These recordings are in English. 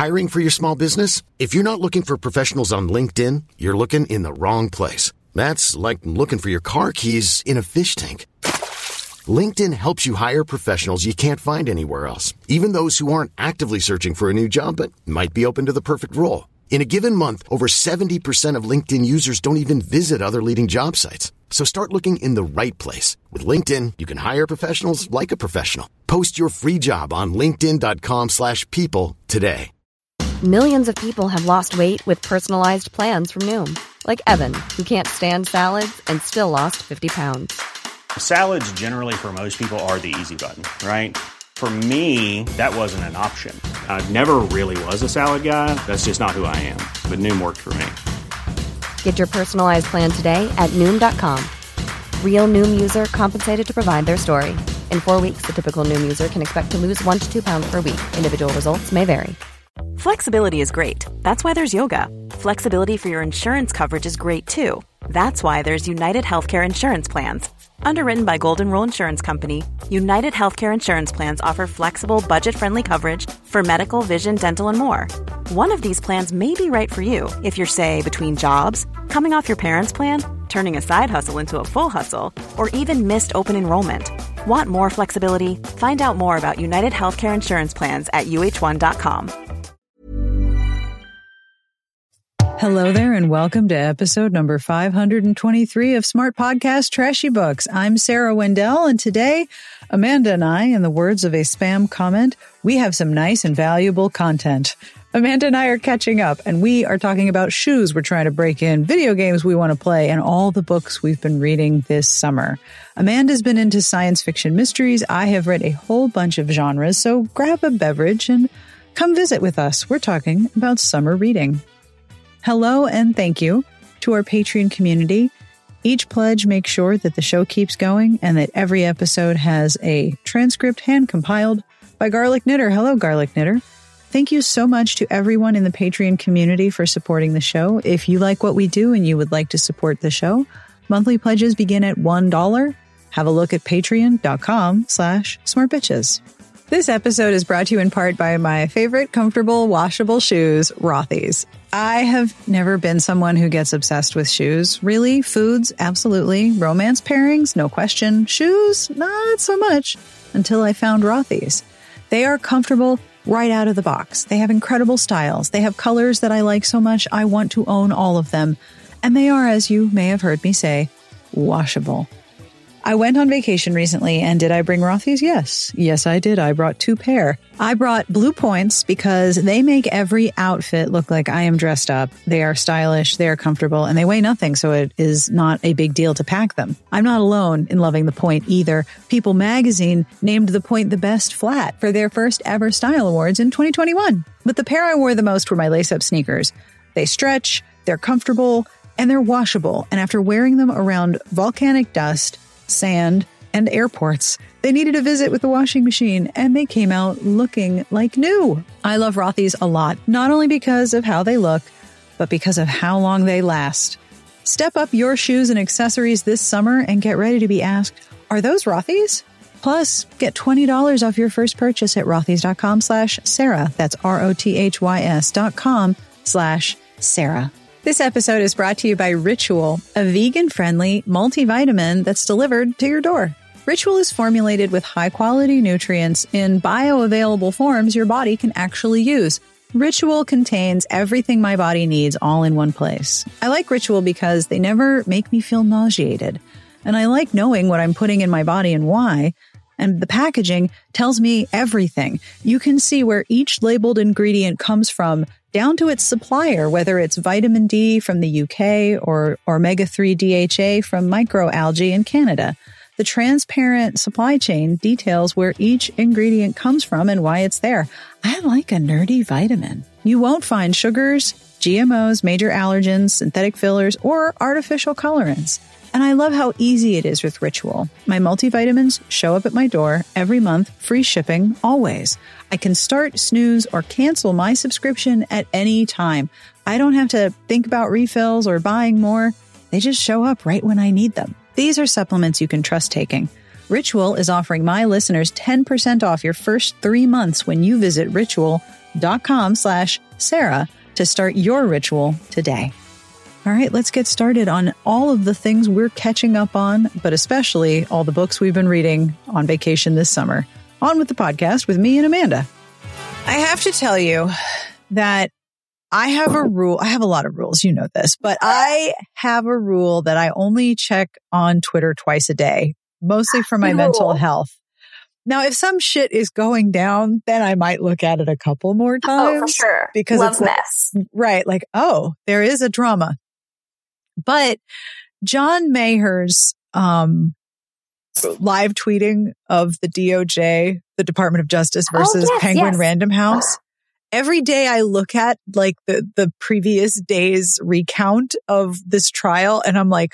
Hiring for your small business? If you're not looking for professionals on LinkedIn, you're looking in the wrong place. That's like looking for your car keys in a fish tank. LinkedIn helps you hire professionals you can't find anywhere else, even those who aren't actively searching for a new job but might be open to the perfect role. In a given month, over 70% of LinkedIn users don't even visit other leading job sites. So start looking in the right place. With LinkedIn, you can hire professionals like a professional. Post your free job on linkedin.com/people today. Millions of people have lost weight with personalized plans from Noom. Like Evan, who can't stand salads and still lost 50 pounds. Salads generally for most people are the easy button, right? For me, that wasn't an option. I never really was a salad guy. That's just not who I am. But Noom worked for me. Get your personalized plan today at Noom.com. Real Noom user compensated to provide their story. In 4 weeks, the typical Noom user can expect to lose 1 to 2 pounds per week. Individual results may vary. Flexibility is great. That's why there's yoga. Flexibility for your insurance coverage is great too. That's why there's United Healthcare Insurance Plans. Underwritten by Golden Rule Insurance Company, United Healthcare Insurance Plans offer flexible, budget-friendly coverage for medical, vision, dental, and more. One of these plans may be right for you if you're, say, between jobs, coming off your parents' plan, turning a side hustle into a full hustle, or even missed open enrollment. Want more flexibility? Find out more about United Healthcare Insurance Plans at uh1.com. Hello there, and welcome to episode number 523 of Smart Podcast Trashy Books. I'm Sarah Wendell, and today, Amanda and I, in the words of a spam comment, we have some nice and valuable content. Amanda and I are catching up, and we are talking about shoes we're trying to break in, video games we want to play, and all the books we've been reading this summer. Amanda's been into science fiction mysteries. I have read a whole bunch of genres, so grab a beverage and come visit with us. We're talking about summer reading. Hello and thank you to our Patreon community. Each pledge makes sure that the show keeps going and that every episode has a transcript hand-compiled by Garlic Knitter. Hello, Garlic Knitter. Thank you so much to everyone in the Patreon community for supporting the show. If you like what we do and you would like to support the show, monthly pledges begin at $1. Have a look at patreon.com/smartbitches. This episode is brought to you in part by my favorite comfortable washable shoes, Rothy's. I have never been someone who gets obsessed with shoes. Really? Foods? Absolutely. Romance pairings? No question. Shoes? Not so much. Until I found Rothy's. They are comfortable right out of the box. They have incredible styles. They have colors that I like so much I want to own all of them. And they are, as you may have heard me say, washable. I went on vacation recently, and did I bring Rothy's? Yes. Yes, I did. I brought 2 pair. I brought Blue Points because they make every outfit look like I am dressed up. They are stylish, they are comfortable, and they weigh nothing, so it is not a big deal to pack them. I'm not alone in loving the Point either. People magazine named the Point the best flat for their first ever style awards in 2021. But the pair I wore the most were my lace-up sneakers. They stretch, they're comfortable, and they're washable. And after wearing them around volcanic dust, sand, and airports, they needed a visit with the washing machine, and they came out looking like new. I love Rothy's a lot, not only because of how they look, but because of how long they last. Step up your shoes and accessories this summer and get ready to be asked, are those Rothy's? Plus, get $20 off your first purchase at rothys.com/Sarah. That's ROTHYS.com/Sarah. This episode is brought to you by Ritual, a vegan-friendly multivitamin that's delivered to your door. Ritual is formulated with high-quality nutrients in bioavailable forms your body can actually use. Ritual contains everything my body needs all in one place. I like Ritual because they never make me feel nauseated. And I like knowing what I'm putting in my body and why. And the packaging tells me everything. You can see where each labeled ingredient comes from, down to its supplier, whether it's vitamin D from the UK or omega-3 DHA from microalgae in Canada. The transparent supply chain details where each ingredient comes from and why it's there. I like a nerdy vitamin. You won't find sugars, GMOs, major allergens, synthetic fillers, or artificial colorants. And I love how easy it is with Ritual. My multivitamins show up at my door every month, free shipping, always. I can start, snooze, or cancel my subscription at any time. I don't have to think about refills or buying more. They just show up right when I need them. These are supplements you can trust taking. Ritual is offering my listeners 10% off your first 3 months when you visit ritual.com/Sarah. noom.com/Sarah to start your ritual today. All right, let's get started on all of the things we're catching up on, but especially all the books we've been reading on vacation this summer. On with the podcast with me and Amanda. I have to tell you that I have a rule. I have a lot of rules, you know this, but I have a rule that I only check on Twitter twice a day, mostly for my mental health. Now, if some shit is going down, then I might look at it a couple more times. Oh, for sure. Because love it's mess. Right. Like, oh, there is a drama. But John Maher's live tweeting of the DOJ, the Department of Justice versus Penguin Random House. Every day I look at like the previous day's recount of this trial and I'm like,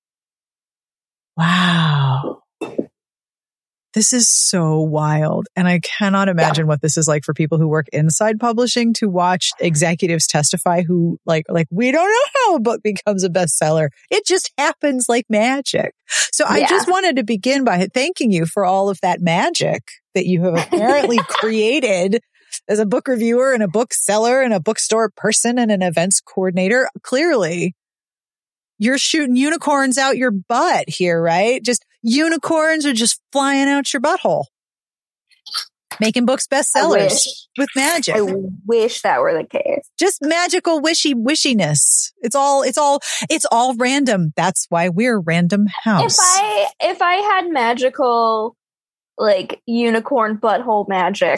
wow, this is so wild. And I cannot imagine what this is like for people who work inside publishing to watch executives testify who like, we don't know how a book becomes a bestseller. It just happens like magic. So I just wanted to begin by thanking you for all of that magic that you have apparently created as a book reviewer and a bookseller and a bookstore person and an events coordinator. Clearly, you're shooting unicorns out your butt here, right? Just unicorns are just flying out your butthole. Making books bestsellers with magic. I wish that were the case. Just magical wishiness. It's all random. That's why we're Random House. If I had magical, like, unicorn butthole magic,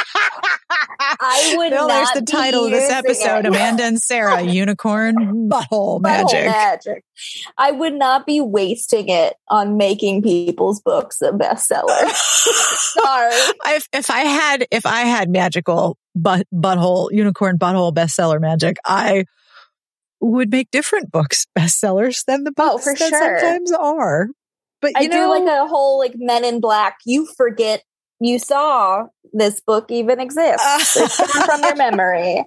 I would not. There's the title of this episode, Amanda and Sarah, Unicorn Butthole Magic. I would not be wasting it on making people's books a bestseller. Sorry. If I had magical unicorn butthole bestseller magic, I would make different books bestsellers than the books that sometimes are. But I do like a whole like Men in Black. You forget you saw this book even exists. It's gone from your memory.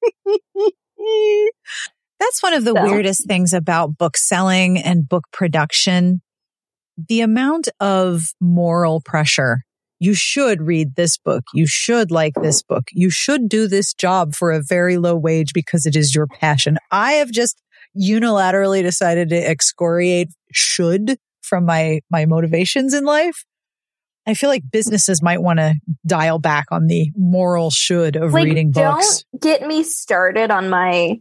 That's one of the weirdest things about book selling and book production. The amount of moral pressure. You should read this book. You should like this book. You should do this job for a very low wage because it is your passion. I have just unilaterally decided to excoriate should from my motivations in life. I feel like businesses might want to dial back on the moral should of reading books. Don't get me started on my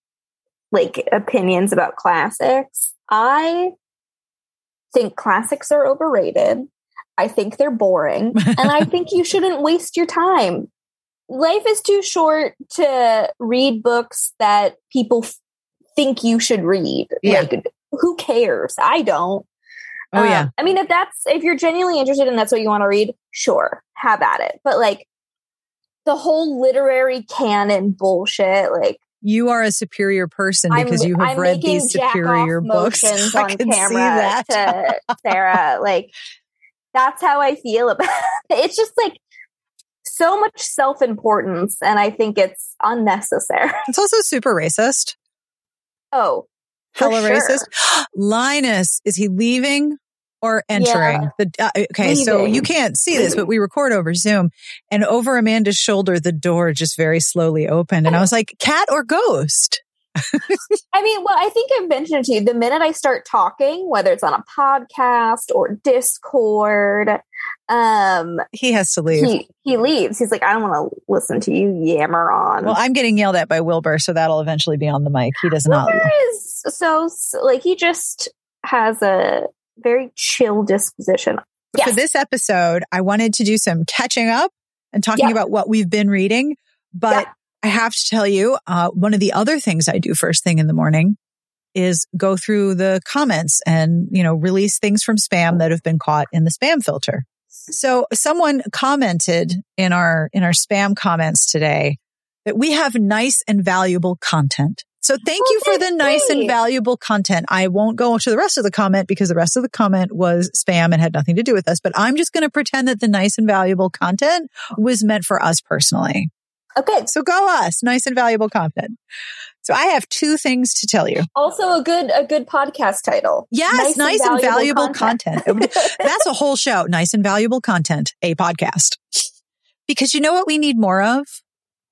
opinions about classics. I think classics are overrated. I think they're boring. And I think you shouldn't waste your time. Life is too short to read books that people think you should read. Yeah. Like, who cares? I don't. Oh, yeah. I mean, if you're genuinely interested and that's what you want to read, sure, have at it. But like the whole literary canon bullshit, like you are a superior person because you have read these superior books. I can see that. To Sarah, like that's how I feel about it. It's just like so much self-importance, and I think it's unnecessary. It's also super racist. Oh, hella racist. Linus, is he leaving or entering? Leaving. So you can't see this, but we record over Zoom, and over Amanda's shoulder, the door just very slowly opened. And I was like, cat or ghost? I mean, well, I think I've mentioned it to you. The minute I start talking, whether it's on a podcast or Discord, he has to leave. He leaves. He's like, I don't want to listen to you yammer on. Well, I'm getting yelled at by Wilbur, so that'll eventually be on the mic. He does not. Wilbur is so he just has a very chill disposition. Yes. For this episode, I wanted to do some catching up and talking about what we've been reading, but I have to tell you, one of the other things I do first thing in the morning is go through the comments and, release things from spam that have been caught in the spam filter. So someone commented in our spam comments today that we have nice and valuable content. So thank you for the nice and valuable content. I won't go into the rest of the comment because the rest of the comment was spam and had nothing to do with us, but I'm just going to pretend that the nice and valuable content was meant for us personally. Okay. So go us, nice and valuable content. So I have two things to tell you. Also a good podcast title. Yes, nice and valuable content. That's a whole show. Nice and valuable content, a podcast. Because you know what we need more of?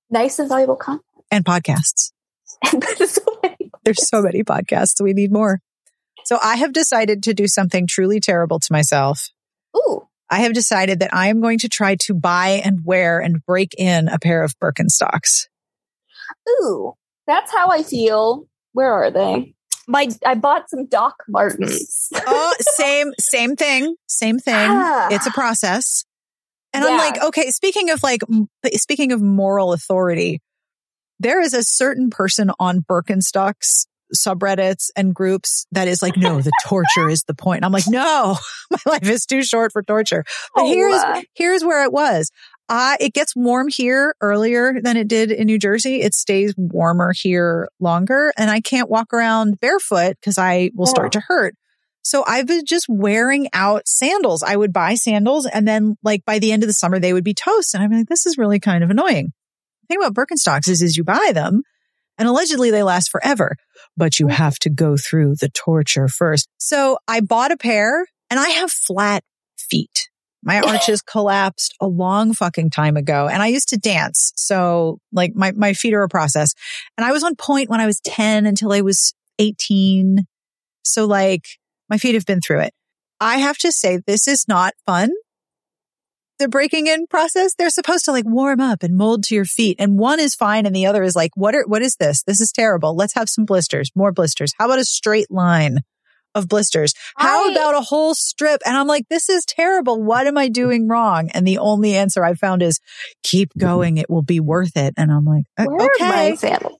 Nice and valuable content. And podcasts. There's so many podcasts. We need more. So I have decided to do something truly terrible to myself. Ooh. I have decided that I am going to try to buy and wear and break in a pair of Birkenstocks. Ooh, that's how I feel. Where are they? I bought some Doc Martens. Oh, same thing. It's a process. And I'm like, okay, speaking of moral authority, there is a certain person on Birkenstocks subreddits and groups that is like, no, the torture is the point. And I'm like, no, my life is too short for torture. But here's where it was. It gets warm here earlier than it did in New Jersey. It stays warmer here longer, and I can't walk around barefoot because I will start to hurt. So I've been just wearing out sandals. I would buy sandals, and then like by the end of the summer, they would be toast. And I'm like, this is really kind of annoying. The thing about Birkenstocks is you buy them and allegedly they last forever, but you have to go through the torture first. So I bought a pair, and I have flat feet. My arches collapsed a long fucking time ago, and I used to dance. So like my feet are a process, and I was on point when I was 10 until I was 18. So like my feet have been through it. I have to say, this is not fun. The breaking in process, they're supposed to like warm up and mold to your feet. And one is fine. And the other is like, what is this? This is terrible. Let's have some blisters, more blisters. How about a straight line of blisters? How about a whole strip? And I'm like, this is terrible. What am I doing wrong? And the only answer I found is keep going. It will be worth it. And I'm like, okay.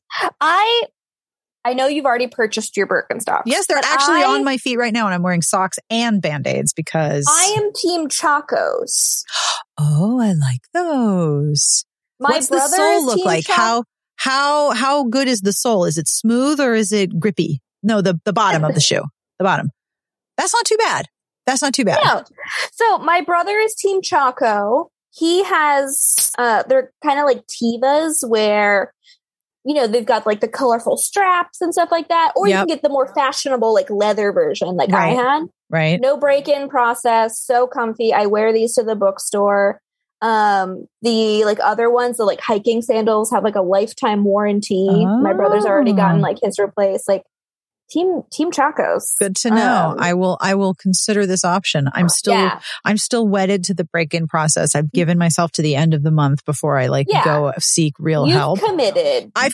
I know you've already purchased your Birkenstocks. Yes, they're actually on my feet right now, and I'm wearing socks and Band-Aids because I am Team Chacos. Oh, I like those. What's the sole look like? How good is the sole? Is it smooth or is it grippy? No, the bottom of the shoe. The bottom. That's not too bad. No. So my brother is Team Chaco. He has, they're kind of like Tevas where, you know, they've got like the colorful straps and stuff like that. Or you can get the more fashionable, like leather version like I had. Right. No break-in process. So comfy. I wear these to the bookstore. The like other ones, the like hiking sandals have like a lifetime warranty. Oh. My brother's already gotten like his replaced. Like Team Chacos. Good to know. I will consider this option. I'm still wedded to the break-in process. I've given myself to the end of the month before I go seek real help. I've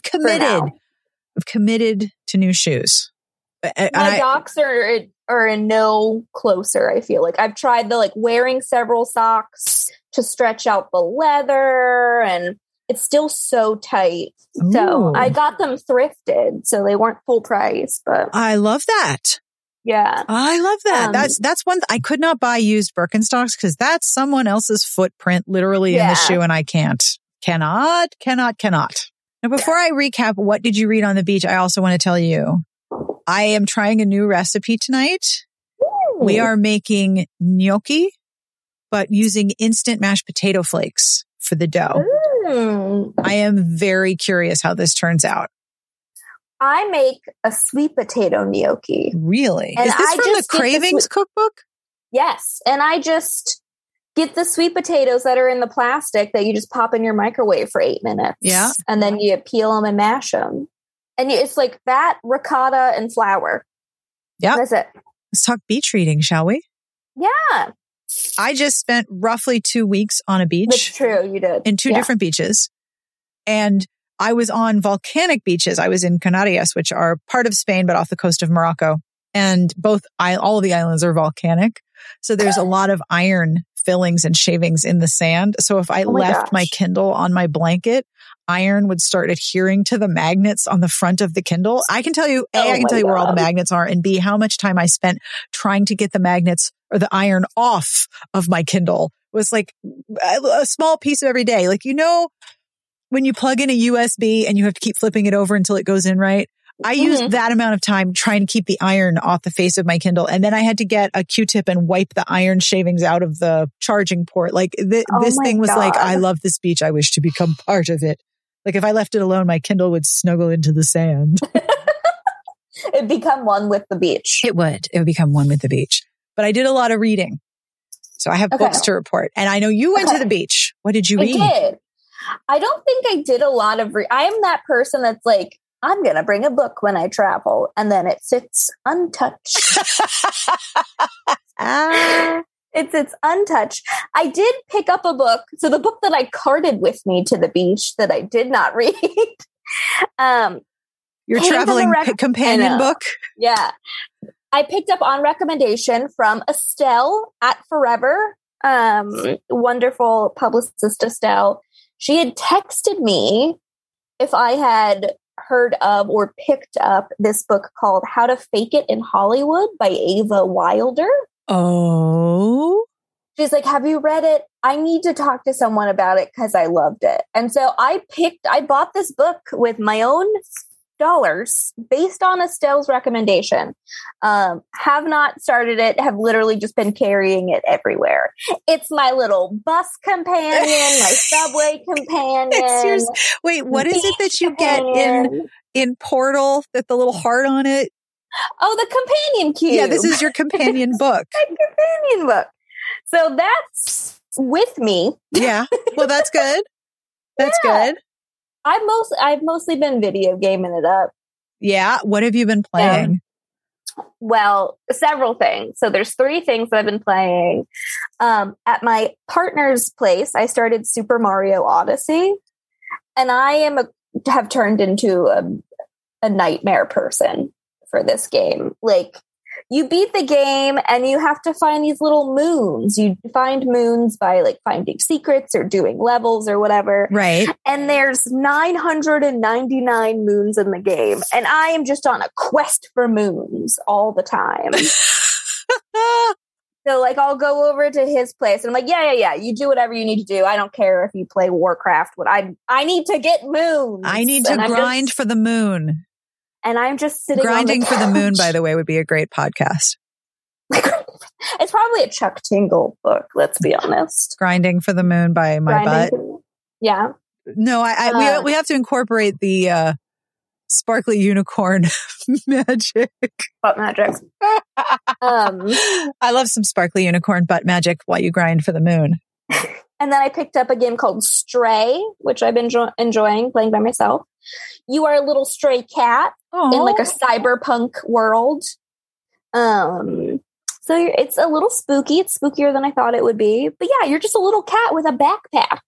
committed to new shoes. My docs are no closer. I feel like I've tried the like wearing several socks to stretch out the leather, and it's still so tight. Ooh. So I got them thrifted, so they weren't full price. But I love that. Yeah, I love that. That's one. I could not buy used Birkenstocks because that's someone else's footprint, literally in the shoe, and I cannot. Now, before I recap, what did you read on the beach? I also want to tell you, I am trying a new recipe tonight. Ooh. We are making gnocchi, but using instant mashed potato flakes for the dough. Ooh. I am very curious how this turns out. I make a sweet potato gnocchi. Really? And is this from the Cravings cookbook? Yes. And I just get the sweet potatoes that are in the plastic that you just pop in your microwave for 8 minutes. Yeah. And then you peel them and mash them. And it's like that, ricotta, and flour. Yeah. That's it. Let's talk beach reading, shall we? Yeah. I just spent roughly 2 weeks on a beach. That's true. You did. In two different beaches. And I was on volcanic beaches. I was in Canarias, which are part of Spain, but off the coast of Morocco. And all of the islands are volcanic. So there's a lot of iron fillings and shavings in the sand. So if I left my Kindle on my blanket, iron would start adhering to the magnets on the front of the Kindle. I can tell you, I can tell you where all the magnets are, and B, how much time I spent trying to get the magnets or the iron off of my Kindle was like a small piece of every day. Like, you know, when you plug in a USB and you have to keep flipping it over until it goes in right. I used that amount of time trying to keep the iron off the face of my Kindle. And then I had to get a Q-tip and wipe the iron shavings out of the charging port. Like this thing was like, I love this beach. I wish to become part of it. Like if I left it alone, my Kindle would snuggle into the sand. It'd become one with the beach. It would become one with the beach. But I did a lot of reading. So I have books to report. And I know you went to the beach. What did you read? I did. I don't think I did a lot of I am that person that's like, I'm going to bring a book when I travel, and then it sits untouched. It sits untouched. I did pick up a book. So the book that I carted with me to the beach that I did not read. Your traveling companion book? Yeah. I picked up on recommendation from Estelle at Forever. Wonderful publicist Estelle. She had texted me if I had heard of or picked up this book called How to Fake It in Hollywood by Ava Wilder. Oh. She's like, have you read it? I need to talk to someone about it because I loved it. And so I bought this book with my own dollars based on Estelle's recommendation. Have not started it, have literally just been carrying it everywhere. It's my little bus companion, my subway companion. Wait, what is it that you get in Portal that the little heart on it? Oh, the companion cube. Yeah, this is your companion book. My companion book. So that's with me. Yeah. Well, that's good. That's good. I've mostly been video gaming it up. Yeah. What have you been playing? Well, several things. So there's 3 things that I've been playing. At my partner's place, I started Super Mario Odyssey, and I have turned into a nightmare person for this game. Like, you beat the game and you have to find these little moons. You find moons by like finding secrets or doing levels or whatever. Right. And there's 999 moons in the game. And I am just on a quest for moons all the time. So like, I'll go over to his place and I'm like, yeah. You do whatever you need to do. I don't care if you play Warcraft. I need to get moons. I need to grind for the moon. And I'm just sitting Grinding on the for the Moon, couch. by the way, would be a great podcast. It's probably a Chuck Tingle book, let's be honest. Grinding for the Moon by my butt. Yeah. No, we have to incorporate the sparkly unicorn magic. Butt magic. I love some sparkly unicorn butt magic while you grind for the moon. And then I picked up a game called Stray, which I've been enjoying playing by myself. You are a little stray cat in like a cyberpunk world. So it's a little spooky. It's spookier than I thought it would be. But yeah, you're just a little cat with a backpack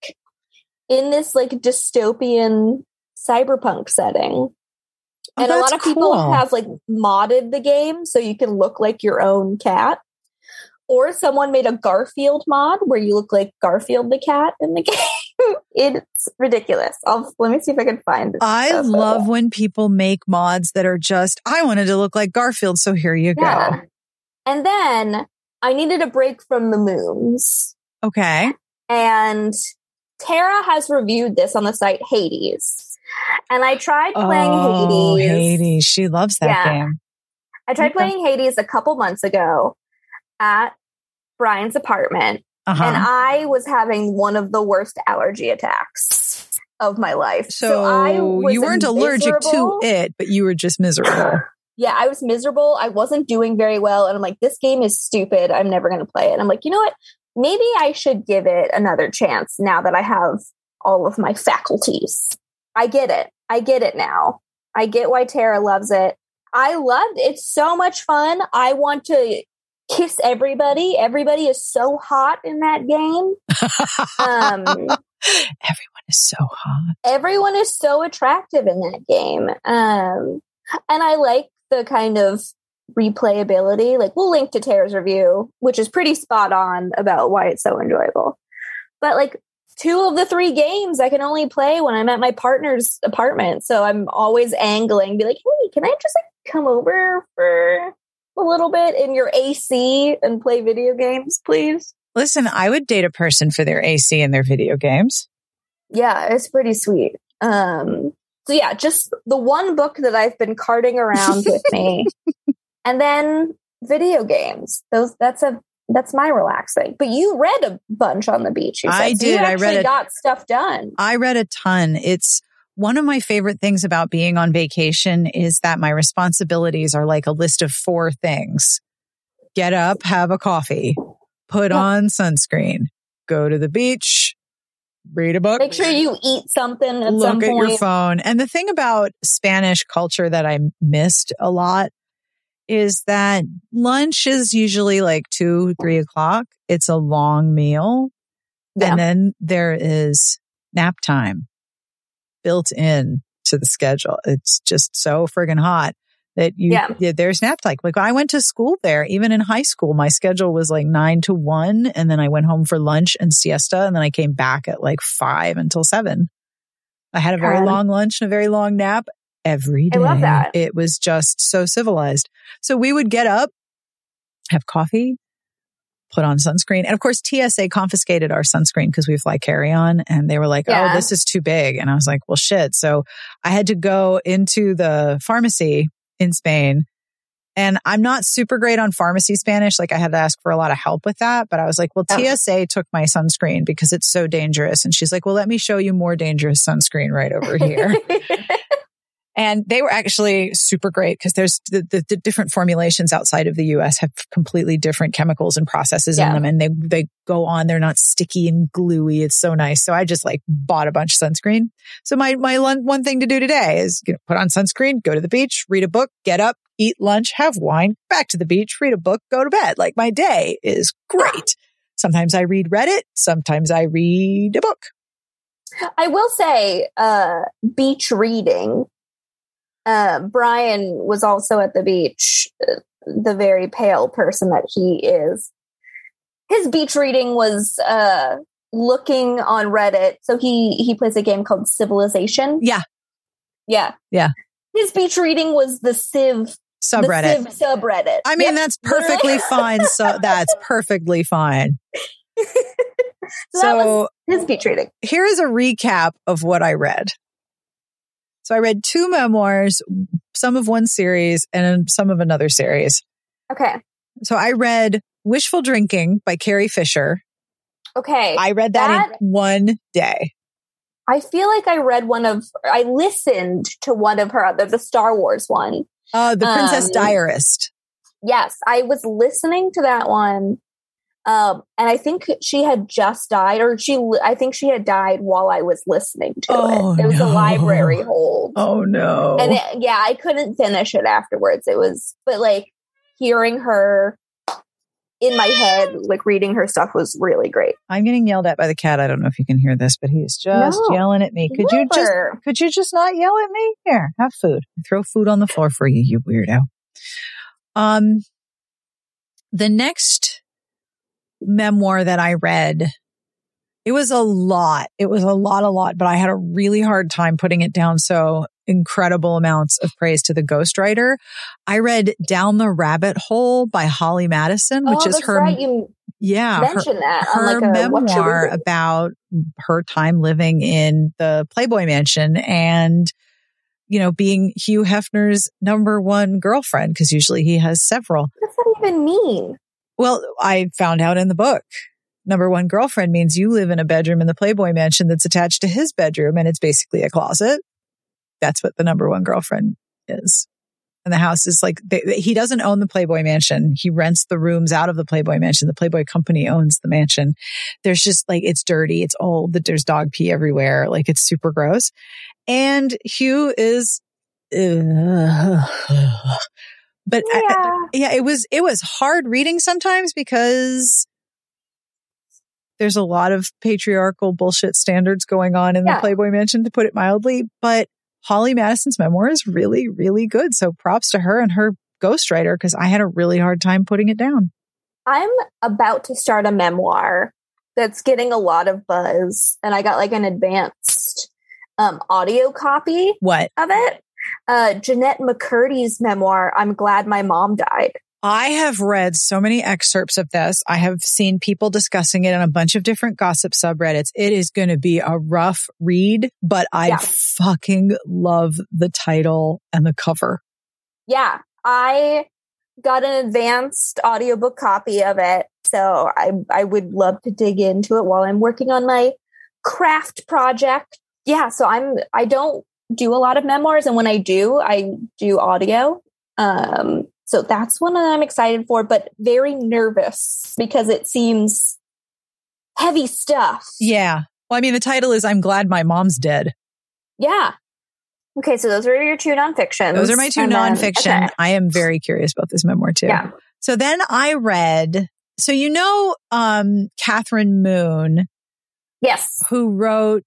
in this like dystopian cyberpunk setting. And a lot of people have like modded the game so you can look like your own cat. Or someone made a Garfield mod where you look like Garfield the cat in the game. It's ridiculous. Let me see if I can find it. I love when people make mods that are just, I wanted to look like Garfield, so here you go. And then I needed a break from the moons. Okay. And Tara has reviewed this on the site Hades. And I tried playing Hades. She loves that game. I tried playing Hades a couple months ago at Brian's apartment, and I was having one of the worst allergy attacks of my life. So I was you weren't allergic to it, but you were just miserable. Yeah, I was miserable. I wasn't doing very well. And I'm like, this game is stupid. I'm never going to play it. And I'm like, you know what? Maybe I should give it another chance now that I have all of my faculties. I get it. I get it now. I get why Tara loves it. I loved it. It's so much fun. I want to kiss everybody. Everybody is so hot in that game. Everyone is so hot. Everyone is so attractive in that game. And I like the kind of replayability. Like, we'll link to Tara's review, which is pretty spot on about why it's so enjoyable. But like 2 of the 3 games I can only play when I'm at my partner's apartment. So I'm always angling, be like, hey, can I just like come over for a little bit in your AC and play video games, please? Listen, I would date a person for their AC and their video games. Yeah, it's pretty sweet. So yeah, just the one book that I've been carting around with me. And then video games. That's my relaxing. But you read a bunch on the beach. I did. I got stuff done. I read a ton. It's one of my favorite things about being on vacation is that my responsibilities are like a list of 4 things. Get up, have a coffee, put on sunscreen, go to the beach, read a book. Make sure you eat something at Look some at point. your phone. And the thing about Spanish culture that I missed a lot is that lunch is usually like 2, 3 o'clock. It's a long meal. Yeah. And then there is nap time built in to the schedule. It's just so friggin' hot that there's nap time. Like when I went to school there, even in high school, my schedule was like 9 to 1. And then I went home for lunch and siesta. And then I came back at like 5 until 7. I had a very long lunch and a very long nap every day. I love that. It was just so civilized. So we would get up, have coffee, put on sunscreen. And of course, TSA confiscated our sunscreen because we fly carry-on. And they were like, oh, this is too big. And I was like, well, shit. So I had to go into the pharmacy in Spain. And I'm not super great on pharmacy Spanish. Like I had to ask for a lot of help with that. But I was like, well, TSA took my sunscreen because it's so dangerous. And she's like, well, let me show you more dangerous sunscreen right over here. And they were actually super great because there's the different formulations outside of the US have completely different chemicals and processes in them. And they go on, they're not sticky and gluey. It's so nice. So I just like bought a bunch of sunscreen. So my one thing to do today is put on sunscreen, go to the beach, read a book, get up, eat lunch, have wine, back to the beach, read a book, go to bed. Like my day is great. Sometimes I read Reddit. Sometimes I read a book. I will say, beach reading. Brian was also at the beach, the very pale person that he is. His beach reading was looking on Reddit. So he plays a game called Civilization. Yeah. His beach reading was the Civ subreddit. The Civ subreddit. I mean, that's perfectly fine. So that's perfectly fine. So that was his beach reading. Here is a recap of what I read. So I read 2 memoirs, some of one series and some of another series. Okay. So I read Wishful Drinking by Carrie Fisher. Okay. I read that in one day. I feel like I listened to one of her, the Star Wars one. The Princess Diarist. Yes. I was listening to that one. And I think she had just died, I think she had died while I was listening to it. It was a library hold. Oh no. And I couldn't finish it afterwards. But like hearing her in my head, like reading her stuff was really great. I'm getting yelled at by the cat. I don't know if you can hear this, but he is just yelling at me. Could you just not yell at me? Here, have food. Throw food on the floor for you, you weirdo. The next memoir that I read, it was a lot. It was a lot, but I had a really hard time putting it down. So incredible amounts of praise to the ghostwriter. I read Down the Rabbit Hole by Holly Madison, which is her. Right. You mentioned that on her memoir about her time living in the Playboy Mansion and, being Hugh Hefner's number one girlfriend, because usually he has several. What does that even mean? Well, I found out in the book, number one girlfriend means you live in a bedroom in the Playboy Mansion that's attached to his bedroom, and it's basically a closet. That's what the number one girlfriend is. And the house is like, he doesn't own the Playboy Mansion. He rents the rooms out of the Playboy Mansion. The Playboy company owns the mansion. There's just like, it's dirty. It's old. There's dog pee everywhere. Like it's super gross. And Hugh is, but it was hard reading sometimes because there's a lot of patriarchal bullshit standards going on in the Playboy Mansion, to put it mildly. But Holly Madison's memoir is really, really good. So props to her and her ghostwriter, because I had a really hard time putting it down. I'm about to start a memoir that's getting a lot of buzz, and I got like an advanced audio copy of it. Jeanette McCurdy's memoir, I'm Glad My Mom Died. I have read so many excerpts of this. I have seen people discussing it on a bunch of different gossip subreddits. It is going to be a rough read, but I fucking love the title and the cover. Yeah. I got an advanced audiobook copy of it. So I would love to dig into it while I'm working on my craft project. Yeah. So I don't do a lot of memoirs. And when I do audio. So that's one I'm excited for, but very nervous because it seems heavy stuff. Yeah. Well, I mean, the title is I'm Glad My Mom's Dead. Yeah. Okay, so those are your 2 nonfictions. Those are my 2 nonfiction. Okay. I am very curious about this memoir too. Yeah. So then I read, Catherine Moon. Yes. Who wrote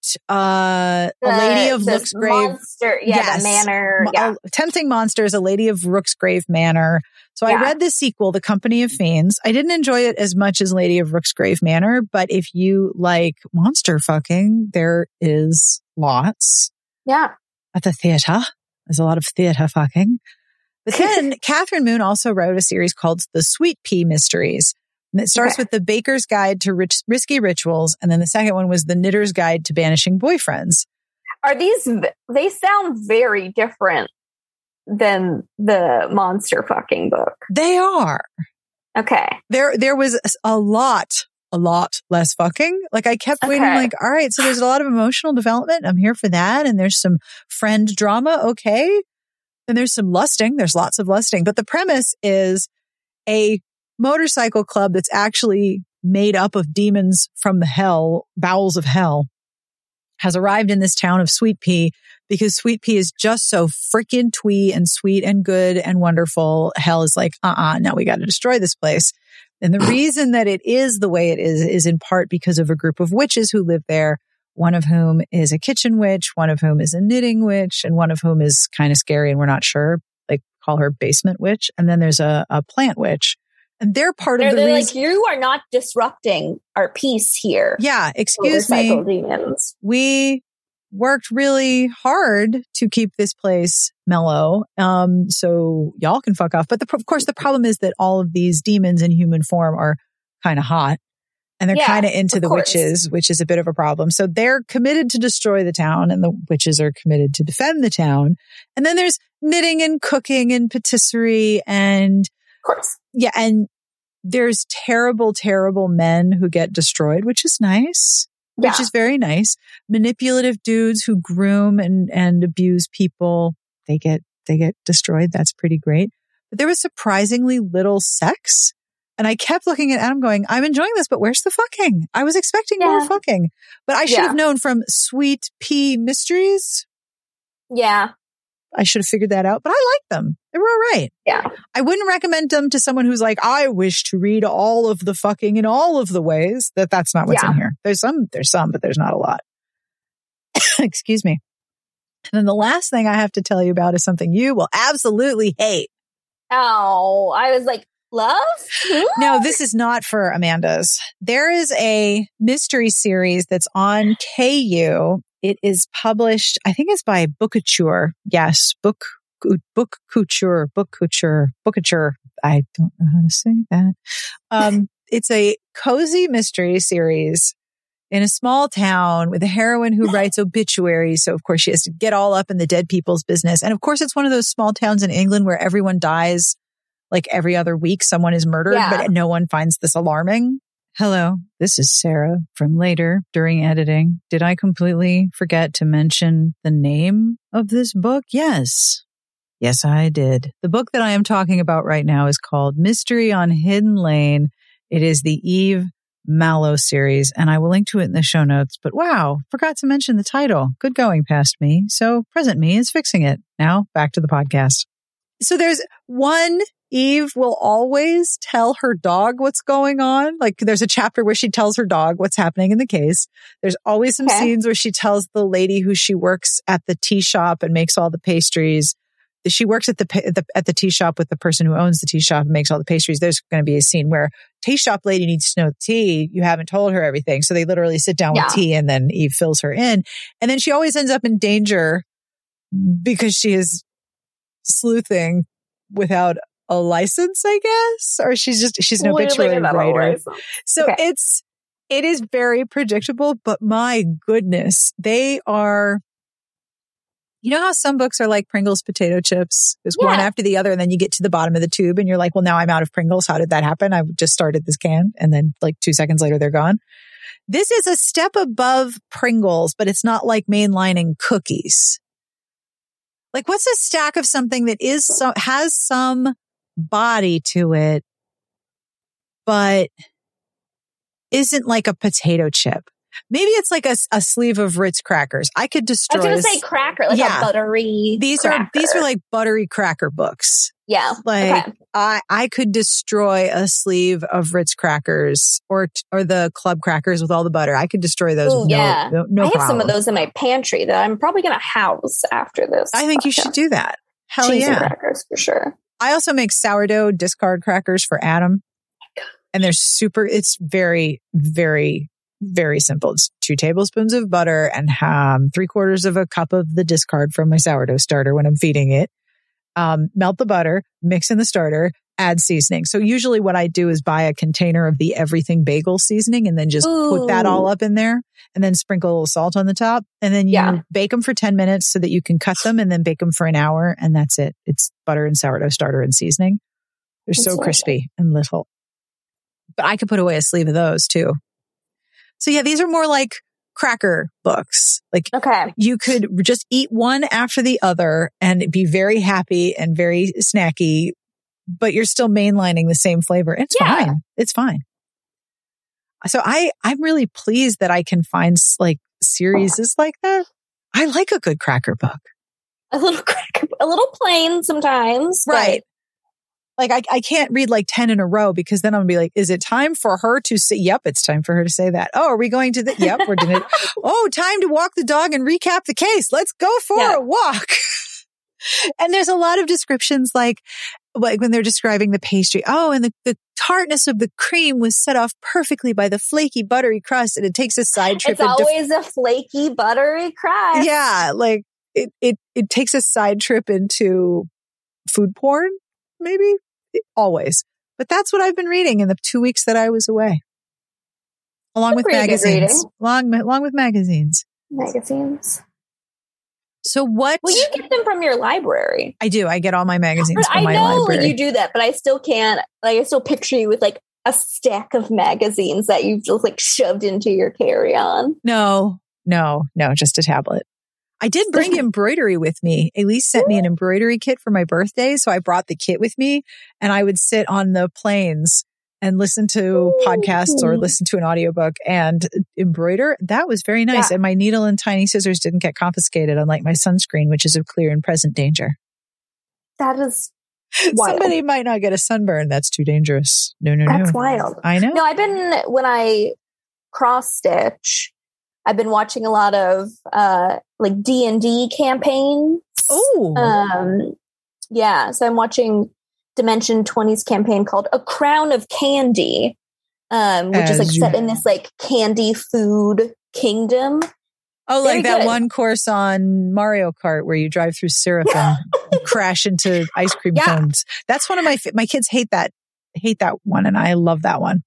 A Lady of Rooksgrave. Monster, the manor. Tempting Monsters, A Lady of Rooksgrave Manor. So I read the sequel, The Company of Fiends. I didn't enjoy it as much as Lady of Rooksgrave Manor, but if you like monster fucking, there is lots. Yeah. At the theater. There's a lot of theater fucking. But then Catherine Moon also wrote a series called The Sweet Pea Mysteries. And it starts with The Baker's Guide to Risky Rituals. And then the second one was The Knitter's Guide to Banishing Boyfriends. They sound very different than the monster fucking book. They are. Okay. There was a lot less fucking. Like I kept waiting like, all right, so there's a lot of emotional development. I'm here for that. And there's some friend drama. Okay. And there's some lusting. There's lots of lusting. But the premise is a motorcycle club that's actually made up of demons from the bowels of hell has arrived in this town of Sweet Pea because Sweet Pea is just so freaking twee and sweet and good and wonderful. Hell is like, now we got to destroy this place. And the reason that it is the way it is in part because of a group of witches who live there, one of whom is a kitchen witch, one of whom is a knitting witch, and one of whom is kind of scary and we're not sure. Like call her basement witch. And then there's a plant witch. And they're part of the reason. Like, you are not disrupting our peace here. Yeah, excuse me. Demons. We worked really hard to keep this place mellow. So y'all can fuck off. But of course, the problem is that all of these demons in human form are kind of hot. And they're kind of into the witches, which is a bit of a problem. So they're committed to destroy the town and the witches are committed to defend the town. And then there's knitting and cooking and patisserie and of course. Yeah, and there's terrible, terrible men who get destroyed, which is nice, which is very nice. Manipulative dudes who groom and abuse people, they get destroyed. That's pretty great. But there was surprisingly little sex. And I kept looking at Adam going, I'm enjoying this, but where's the fucking? I was expecting more fucking. But I should have known from Sweet Pea Mysteries. Yeah. I should have figured that out, but I like them. They were all right. Yeah. I wouldn't recommend them to someone who's like, I wish to read all of the fucking in all of the ways. That's not what's in here. There's some, but there's not a lot. Excuse me. And then the last thing I have to tell you about is something you will absolutely hate. Oh, I was like, love? No, this is not for Amanda's. There is a mystery series that's on KU. It is published, I think it's by Bookouture. Yes, Bookouture. I don't know how to say that. It's a cozy mystery series in a small town with a heroine who writes obituaries. So, of course, she has to get all up in the dead people's business. And, of course, it's one of those small towns in England where everyone dies like every other week. Someone is murdered, but no one finds this alarming. Hello, this is Sarah from later during editing. Did I completely forget to mention the name of this book? Yes. Yes, I did. The book that I am talking about right now is called Mystery on Hidden Lane. It is the Eve Mallow series, and I will link to it in the show notes. But wow, forgot to mention the title. Good going, past me. So present me is fixing it. Now back to the podcast. So there's one Eve will always tell her dog what's going on. Like there's a chapter where she tells her dog what's happening in the case. There's always some scenes where she tells the lady who she works at the tea shop and makes all the pastries. She works at the tea shop with the person who owns the tea shop and makes all the pastries. There's going to be a scene where tea shop lady needs to know the tea. You haven't told her everything. So they literally sit down with tea and then Eve fills her in. And then she always ends up in danger because she is sleuthing without a license, I guess, or she's an obituary writer. So it is very predictable, but my goodness, they are, you know how some books are like Pringles potato chips? There's one after the other, and then you get to the bottom of the tube and you're like, well, now I'm out of Pringles. How did that happen? I just started this can and then like 2 seconds later, they're gone. This is a step above Pringles, but it's not like mainlining cookies. Like what's a stack of something that has some body to it, but isn't like a potato chip? Maybe it's like a sleeve of Ritz crackers. I could destroy. I was going to say cracker, like a buttery. These are like buttery cracker books. Yeah. Like I could destroy a sleeve of Ritz crackers or the club crackers with all the butter. I could destroy those. Ooh, with no I have problem. some of those in my pantry that I'm probably going to house after this. I think you should do that. Hell Cheese yeah. and crackers for sure. I also make sourdough discard crackers for Adam. And it's very, very, very simple. It's 2 tablespoons of butter and 3/4 of a cup of the discard from my sourdough starter when I'm feeding it. Melt the butter, mix in the starter, add seasoning. So usually what I do is buy a container of the everything bagel seasoning and then just put that all up in there and then sprinkle a little salt on the top. And then you bake them for 10 minutes so that you can cut them and then bake them for an hour. And that's it. It's butter and sourdough starter and seasoning. They're so crispy and little. But I could put away a sleeve of those too. So yeah, these are more like cracker books. Like you could just eat one after the other and be very happy and very snacky, but you're still mainlining the same flavor. It's fine. It's fine. So I'm really pleased that I can find like series like that. I like a good cracker book. A little plain sometimes. Right. Like I can't read like 10 in a row because then I'm gonna be like, is it time for her to say, yep, it's time for her to say that. Oh, are we going to yep, we're doing it. Oh, time to walk the dog and recap the case. Let's go for a walk. And there's a lot of descriptions like when they're describing the pastry. Oh, and the tartness of the cream was set off perfectly by the flaky, buttery crust. And it takes a side trip. It's always a flaky, buttery crust. Yeah. Like it takes a side trip into food porn, maybe. Always. But that's what I've been reading in the 2 weeks that I was away. Along with magazines. Along with magazines. So what? Well, you get them from your library. I do. I get all my magazines from my library. I know you do that, but I still can't. Like, I still picture you with like a stack of magazines that you've just like shoved into your carry-on. No, just a tablet. I did bring embroidery with me. Elise sent me an embroidery kit for my birthday. So I brought the kit with me and I would sit on the planes and listen to podcasts or listen to an audiobook and embroider. That was very nice. Yeah. And my needle and tiny scissors didn't get confiscated, unlike my sunscreen, which is of clear and present danger. That is wild. Somebody might not get a sunburn. That's too dangerous. No. That's wild. I know. No, when I cross stitch, I've been watching a lot of like D&D campaigns. Oh, so I'm watching Dimension 20's campaign called A Crown of Candy, which is like set in this like candy food kingdom. Oh, like that one course on Mario Kart where you drive through syrup and crash into ice cream cones. That's one of my kids hate that one, and I love that one.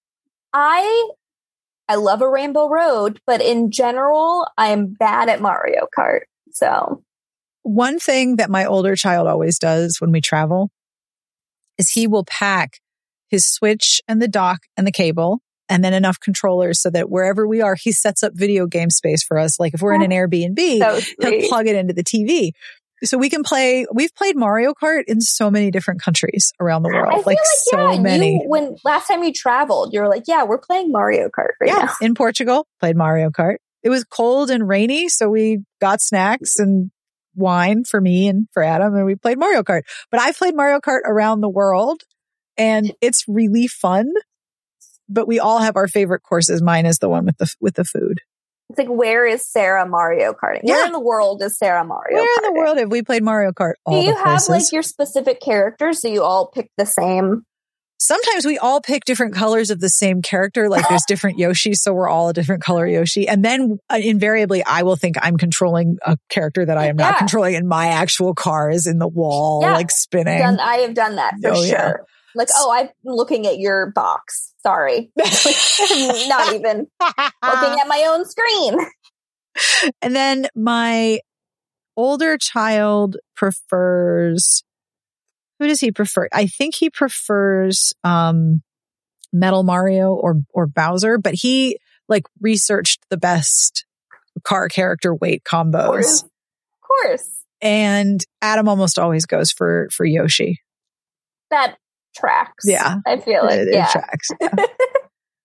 I love a Rainbow Road, but in general, I'm bad at Mario Kart. So one thing that my older child always does when we travel is he will pack his Switch and the dock and the cable and then enough controllers so that wherever we are, he sets up video game space for us. Like if we're in an Airbnb, he'll plug it into the TV. So we can play. We've played Mario Kart in so many different countries around the world. Many. When last time you traveled, you were like, yeah, we're playing Mario Kart now. In Portugal, played Mario Kart. It was cold and rainy, so we got snacks and wine for me and for Adam, and we played Mario Kart. But I've played Mario Kart around the world, and it's really fun. But we all have our favorite courses. Mine is the one with the food. It's like, where is Sarah Mario Karting? Yeah. Where in the world is Sarah Mario Karting? Where in the world have we played Mario Kart? Do you have like your specific characters? Do you all pick the same? Sometimes we all pick different colors of the same character. Like there's different Yoshis, so we're all a different color Yoshi. And then invariably, I will think I'm controlling a character that I am not controlling, and my actual car is in the wall, like spinning. I have done that for sure. Yeah. Like, I'm looking at your box. Sorry. I'm not even looking at my own screen. And then my older child prefers, who does he prefer? I think he prefers Metal Mario or Bowser, but he like researched the best car character weight combos. Of course. And Adam almost always goes for Yoshi. That tracks. Yeah. I feel like it tracks. Yeah.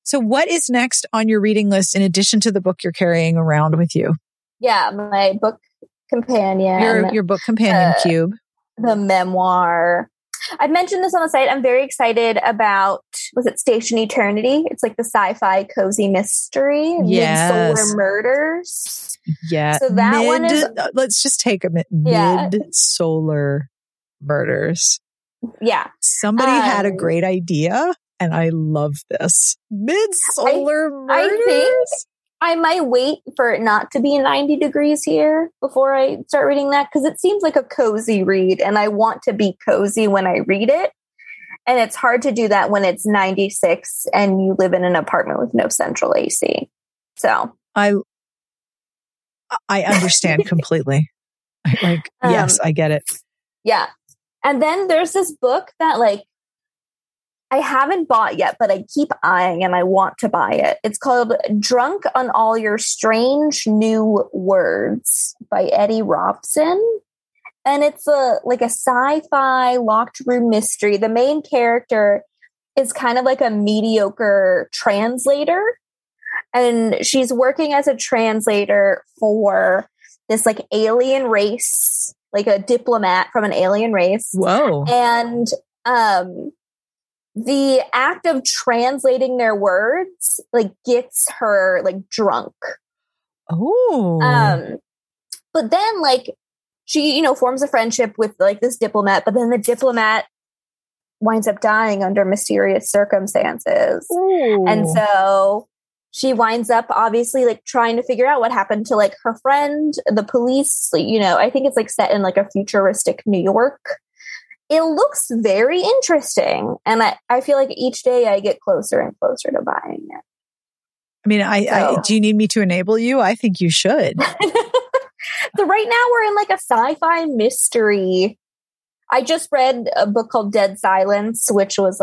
So what is next on your reading list in addition to the book you're carrying around with you? Yeah, my book companion. Your book companion cube. The memoir. I mentioned this on the site. I'm very excited about, was it Station Eternity? It's like the sci-fi cozy mystery. Yes. Midsolar Murders. Yeah. So that one is... Let's just take a minute. Midsolar Murders. Yeah. Somebody had a great idea, and I love this. Midsolar Murders? I think I might wait for it not to be 90 degrees here before I start reading that, because it seems like a cozy read, and I want to be cozy when I read it. And it's hard to do that when it's 96 and you live in an apartment with no central AC. So I understand completely. Yes, I get it. Yeah. And then there's this book that I haven't bought yet, but I keep eyeing and I want to buy it. It's called Drunk on All Your Strange New Words by Eddie Robson. And it's a sci-fi locked room mystery. The main character is kind of like a mediocre translator. And she's working as a translator for this alien race, like a diplomat from an alien race. Whoa. And the act of translating their words gets her drunk. Oh. But then she, forms a friendship with this diplomat, but then the diplomat winds up dying under mysterious circumstances. Ooh. And so she winds up obviously trying to figure out what happened to her friend, the police, I think it's set in a futuristic New York. It looks very interesting. And I feel like each day I get closer and closer to buying it. I mean, do you need me to enable you? I think you should. So right now we're in a sci-fi mystery. I just read a book called Dead Silence, which was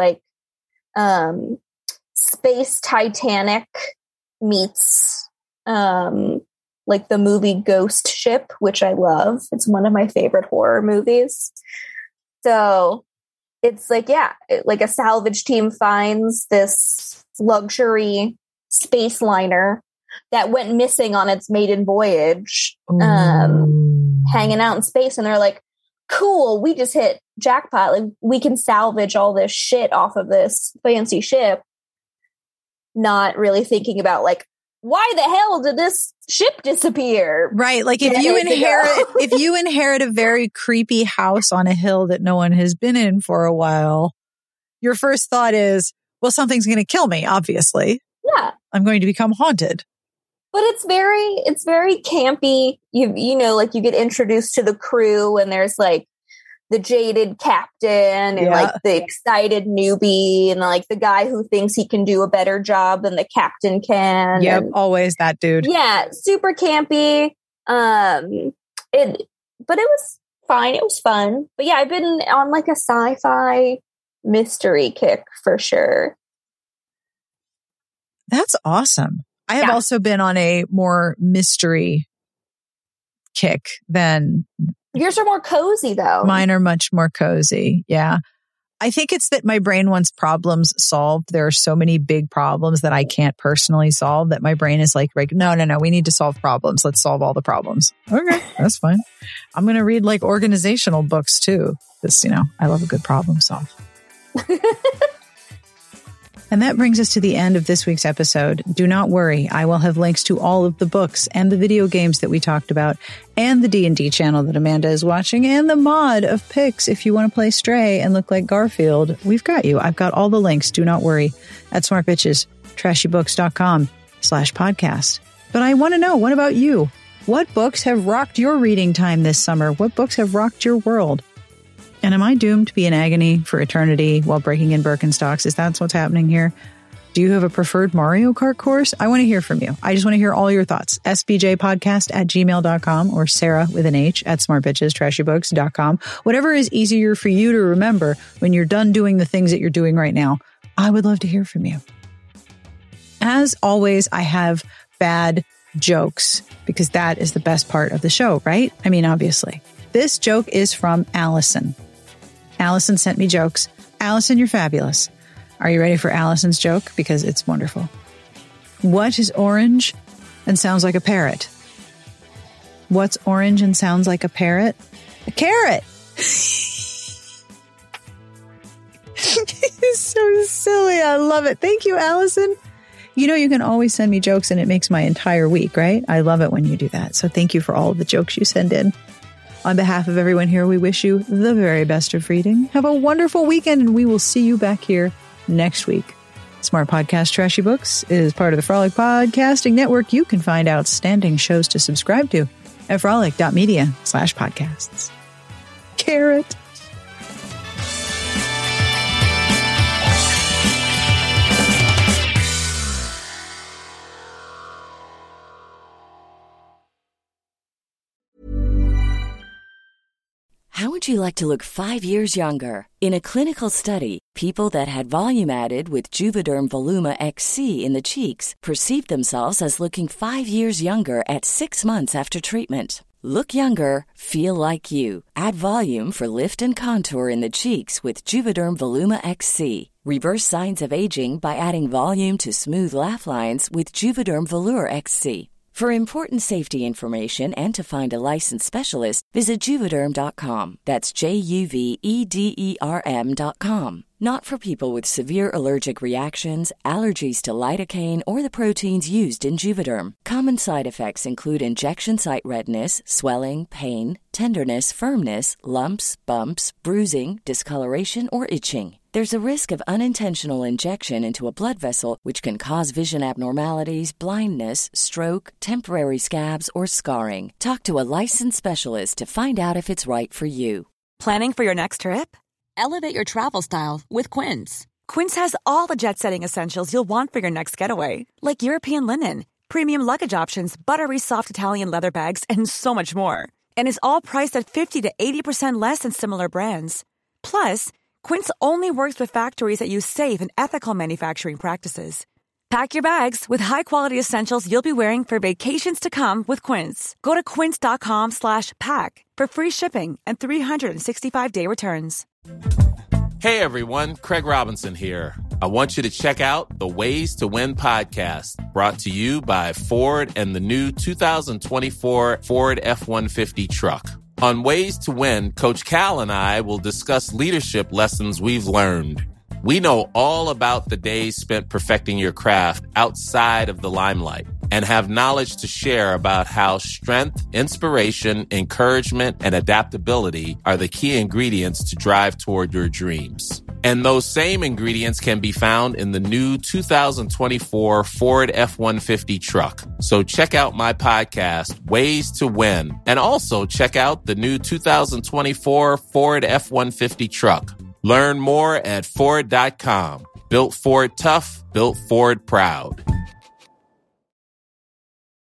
space Titanic meets the movie Ghost Ship, which I love. It's one of my favorite horror movies. So it's a salvage team finds this luxury space liner that went missing on its maiden voyage, hanging out in space. And they're like, cool, we just hit jackpot. We can salvage all this shit off of this fancy ship. Not really thinking about why the hell did this ship disappear? Right. If you inherit a very creepy house on a hill that no one has been in for a while, your first thought is, well, something's going to kill me, obviously. Yeah. I'm going to become haunted. But it's very campy. You you get introduced to the crew, and there's the jaded captain and the excited newbie and the guy who thinks he can do a better job than the captain can. Yep, always that dude. Yeah, super campy. But it was fine. It was fun. But yeah, I've been on a sci-fi mystery kick for sure. That's awesome. I have also been on a more mystery kick than... Yours are more cozy, though. Mine are much more cozy. Yeah. I think it's that my brain wants problems solved. There are so many big problems that I can't personally solve that my brain is no, we need to solve problems. Let's solve all the problems. Okay, that's fine. I'm going to read organizational books too. Because, I love a good problem solve. And that brings us to the end of this week's episode. Do not worry, I will have links to all of the books and the video games that we talked about, and the D&D channel that Amanda is watching, and the mod of Pix if you want to play Stray and look like Garfield. We've got you. I've got all the links. Do not worry. At smartbitches.com/podcast. But I want to know, what about you? What books have rocked your reading time this summer? What books have rocked your world? And am I doomed to be in agony for eternity while breaking in Birkenstocks? Is that what's happening here? Do you have a preferred Mario Kart course? I want to hear from you. I just want to hear all your thoughts. sbjpodcast@gmail.com or Sarah with an H at smartbitchestrashybooks.com. Whatever is easier for you to remember when you're done doing the things that you're doing right now. I would love to hear from you. As always, I have bad jokes because that is the best part of the show, right? I mean, obviously. This joke is from Allison. Allison sent me jokes. Allison, you're fabulous. Are you ready for Allison's joke? Because it's wonderful. What is orange and sounds like a parrot? What's orange and sounds like a parrot? A carrot. It's so silly. I love it. Thank you, Allison. You know, you can always send me jokes and it makes my entire week, right? I love it when you do that. So thank you for all of the jokes you send in. On behalf of everyone here, we wish you the very best of reading. Have a wonderful weekend, and we will see you back here next week. Smart Podcast Trashy Books is part of the Frolic Podcasting Network. You can find outstanding shows to subscribe to at frolic.media/podcasts. Carrot. How would you like to look 5 years younger? In a clinical study, people that had volume added with Juvederm Voluma XC in the cheeks perceived themselves as looking 5 years younger at 6 months after treatment. Look younger, feel like you. Add volume for lift and contour in the cheeks with Juvederm Voluma XC. Reverse signs of aging by adding volume to smooth laugh lines with Juvederm Volure XC. For important safety information and to find a licensed specialist, visit Juvederm.com. That's JUVEDERM.com. Not for people with severe allergic reactions, allergies to lidocaine, or the proteins used in Juvederm. Common side effects include injection site redness, swelling, pain, tenderness, firmness, lumps, bumps, bruising, discoloration, or itching. There's a risk of unintentional injection into a blood vessel, which can cause vision abnormalities, blindness, stroke, temporary scabs, or scarring. Talk to a licensed specialist to find out if it's right for you. Planning for your next trip? Elevate your travel style with Quince. Quince has all the jet-setting essentials you'll want for your next getaway, like European linen, premium luggage options, buttery soft Italian leather bags, and so much more. And is all priced at 50 to 80% less than similar brands. Plus, Quince only works with factories that use safe and ethical manufacturing practices. Pack your bags with high-quality essentials you'll be wearing for vacations to come with Quince. Go to quince.com/pack for free shipping and 365-day returns. Hey everyone, Craig Robinson here. I want you to check out the Ways to Win podcast, brought to you by Ford and the new 2024 Ford F-150 truck. On Ways to Win, Coach Cal and I will discuss leadership lessons we've learned. We know all about the days spent perfecting your craft outside of the limelight and have knowledge to share about how strength, inspiration, encouragement, and adaptability are the key ingredients to drive toward your dreams. And those same ingredients can be found in the new 2024 Ford F-150 truck. So check out my podcast, Ways to Win, and also check out the new 2024 Ford F-150 truck. Learn more at Ford.com. Built Ford tough, built Ford proud.